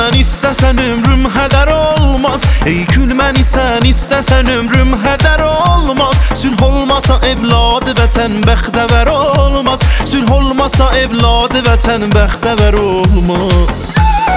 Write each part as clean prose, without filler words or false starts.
sen istesen ömrüm heder olmaz. Ey gülməni sen istesen ömrüm heder olmaz. Sülh olmasa evladı vətən bəxtəvər olmaz. Sülh olmasa evladı vətən bəxtəvər olmaz.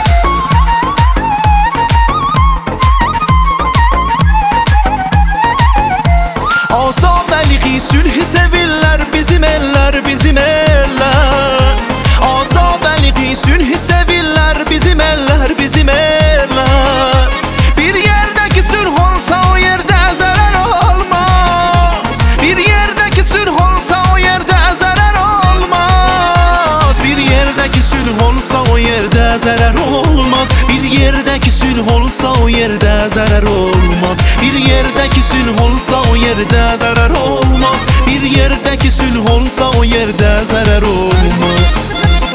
Azadəliği sülhü sevirlər bizim eller, bizim eller. Azadəliği sülhü sevirlər bizim eller, bizim eller. Bir yerdeki sülh olsa o yerde zarar olmaz. Bir yerdeki sülh olsa o yerde zarar olmaz. Bir yerdeki sülh olsa o yerde zarar olmaz. Bir yerdeki sülh olsa o yerde zarar olmaz. Bir yerdeki sülh olsa o yerde zarar olmaz. Bir yerdeki sülh olsa o yerde zarar olmaz.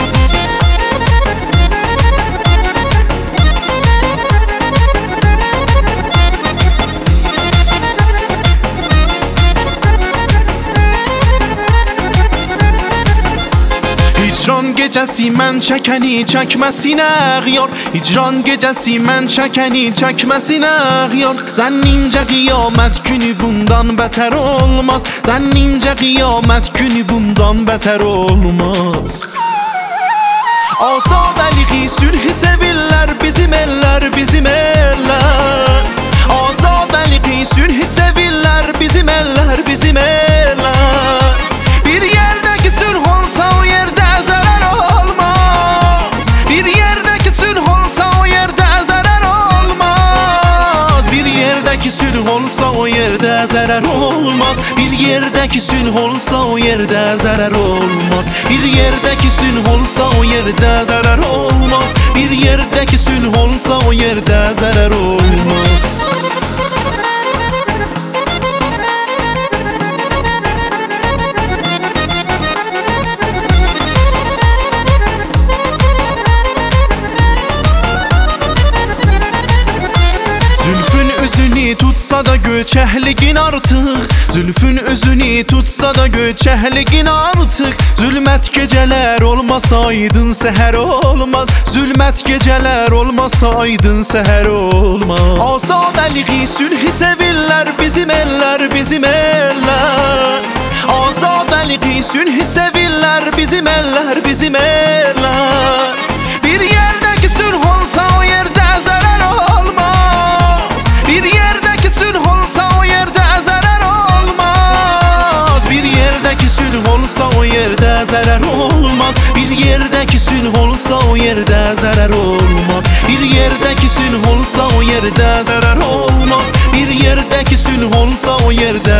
Hicran gecəsi mən çəkəni çəkməsinə yar. Hicran gecəsi mən çəkəni çəkməsinə yar. Zənnincə qiyamət günü bundan bətər olmaz. Zənnincə qiyamət günü bundan bətər olmaz. Azadəliği sülhü sevirlər bizim eller, bizim eller. Azadəliği sülhü sevirlər bizim eller, bizim eller. Bir yerdeki sülh olsa o yerde zarar olmaz. Bir yerdeki sülh olsa o yerde zarar olmaz. Bir yerdeki sülh olsa o yerde zarar olmaz. Bir yerdeki sülh olsa o yerde zarar olmaz. Bir yerdeki sülh olsa o yerde zarar olmaz. Bir yerdeki sülh olsa o yerde zarar olmaz. Zülfün özünü tutsa da göçəhliğin artıq. Zülfün özünü tutsa da göçəhliğin artıq. Zülmət gecələr olmasa aydın səhər olmaz. Zülmət gecələr olmasa aydın səhər olmaz. Azadəliği sülhü sevirlər bizim eller, bizim eller. Azadəliği sülhü sevirlər bizim eller, bizim eller. Bir yerdeki sülh olsa o yerde zarar olmaz. Bir yerdeki sülh olsa o yerde zarar olmaz. Bir yerdeki sülh olsa o yerde zarar olmaz. Bir yerdeki sülh olsa o yerde zarar olmaz. Bir yerdeki sülh olsa o yerde zarar olmaz. Bir yerdeki sülh olsa o yerde